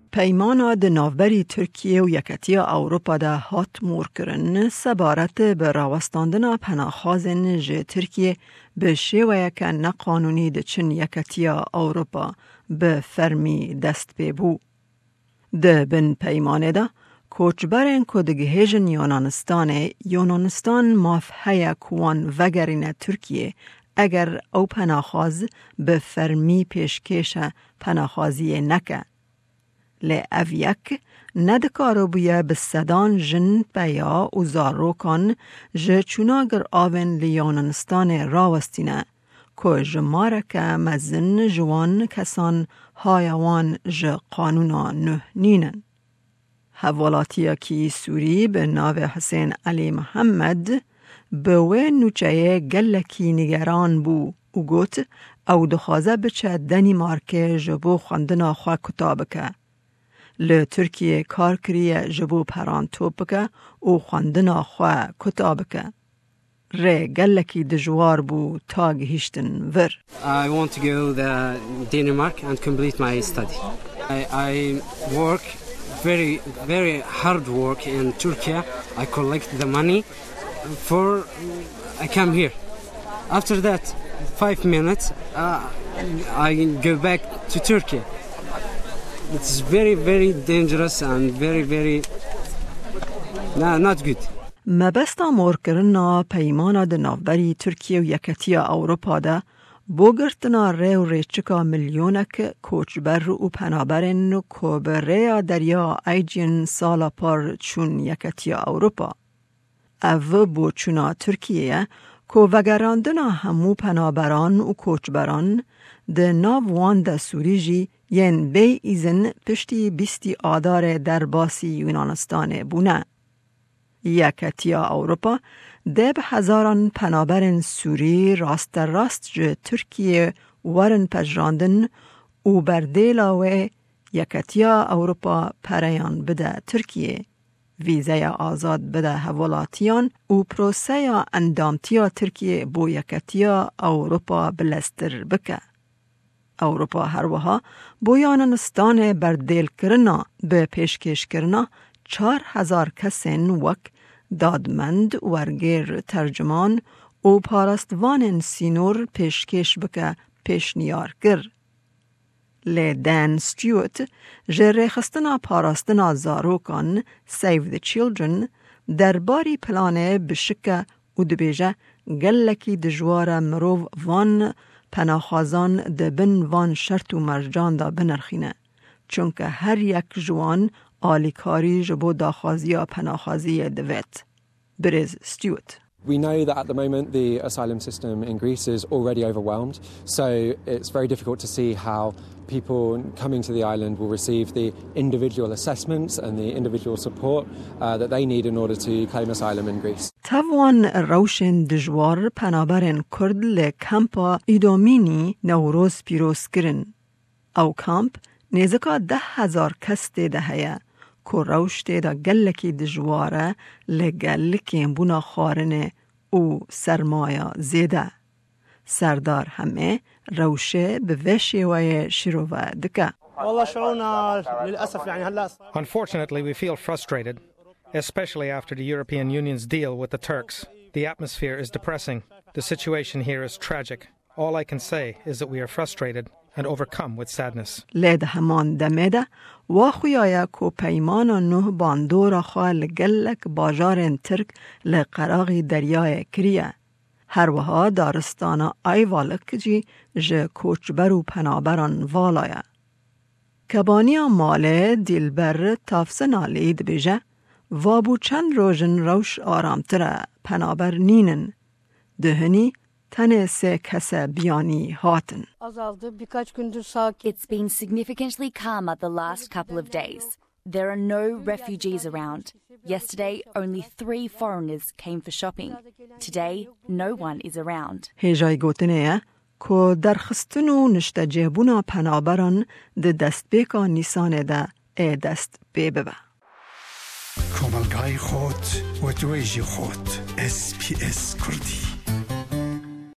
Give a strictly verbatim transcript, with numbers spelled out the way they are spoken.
پیمانا د ناوبری ترکیه و یکتیا اوروپا ده هات مور کرن سبارت به راوستاندنا پناهخوازن جه ترکیه به شیوه که نقانونی ده چن یکتیا اوروپا به فرمی دست ببو. ده بن پیمانه ده کوچبرین که ده گهیجن یونانستانه یونانستان مافحه کوان وگرین ترکیه اگر او پناهخواز به فرمی پیشکش پناهخوازی نکه. لی او یک ندکارو بیا بسدان جن بیا و زاروکان جه چوناگر آون لیونانستان راوستینه که جمارک مزن جوان کسان هایوان جه قانونا نه نینن. حوالاتیا کی سوری به ناو حسین علی محمد به وی نوچه گلکی نگران بو و گوت او دخوازه بچه دنیمارک جبو خواندنا خواه کتاب که. ل ترکیه کار کریه جبو پرانتوب که و خواندنا خواه کتاب که. ره گلکی دجوار بو تاگ هیشتن ور. I want to go to Denmark and complete my study. I, I work very, very hard work in Turkey. I collect the money for I come here. After that, five minutes, uh, I go back to Turkey. It's very, very dangerous and very, very no, not good. مبستا مور کرنا پیمانا ده نافبری ترکیه و یکتیا اوروپا ده بوگرتنا ری و ریچکا میلیونک کوچبر و پنابرن و کوبره دریا ایجین سالا پر چون یکتیا اوروپا. او بو چونا ترکیه که وگراندنا همو پنابران و کوچبران ده ناوان ده سوریجی ین بی ایزن پشتی بیستی آدار در باسی یونانستان بونه. یکتیا اوروپا ده به هزاران پنابرن سوری راست راست جه ترکیه ورن پجراندن و بردیلاوه یکتیا اوروپا پریان بده ترکیه. ویزای آزاد بده حوالاتیان و پروسه اندامتیا ترکیه بو یکتیا اوروپا بلستر بکه. اوروپا هر وها بو یونانستان بردیل کرنا به پیشکش کرنا چار هزار کسین وک دادمند ورگیر ترجمان و پارستوان سینور پیشکش بکه پیشنیار گر. لی دان ستیوت جره خستنا پاراستنا زاروکان Save the Children درباری پلانه بشکه و دبیجه گلکی دجوار مروف وان پناهخوازان دبن وان شرط و مرجان دا بنرخینه چونکه هر یک جوان آلیکاری جبو داخوازی پناهخوازی دویت. بریز ستیوت. We know that at the moment the asylum system in Greece is already overwhelmed, so it's very difficult to see how people coming to the island will receive the individual assessments and the individual support uh, that they need in order to claim asylum in Greece. توان روشن دجوار پنابرن کرد لکمپا ایدومینی نوروز پیروز کرن. او کمپ نیزکا ده هزار کس ده هیا که روشت ده گلکی دجواره لگلکی بونا خارنه او سرمایه زیده. سردار همه روشه به وشیوه شروع دکه. Unfortunately, we feel frustrated, especially after the European Union's deal with the Turks. The atmosphere is depressing. The situation here is tragic. All I can say is that we are frustrated and overcome with sadness. لید همان دمیده و خویای کو پیمان نه باندور خال گلک باجار ترک لقراغی دریای کریه. هر وها دارستان ایوالک جی جه کوچبر و پنابران والایه. کبانیا ماله دیلبر تافسنا لید بیجه و بو چند روژن روش آرامتره پنابر نینن. دهنی تنه سه کسه بیانی هاتن. It's been significantly calmer the last couple of days. There are no refugees around. Yesterday, only three foreigners came for shopping. Today, no one is around. هیجای گوتنه که درخستن و نشته جهبونا پنابران ده دست بیکا نیسانه ده ای دست بی ببه. کاملگای خود و دویجی خود اس پی اس کردی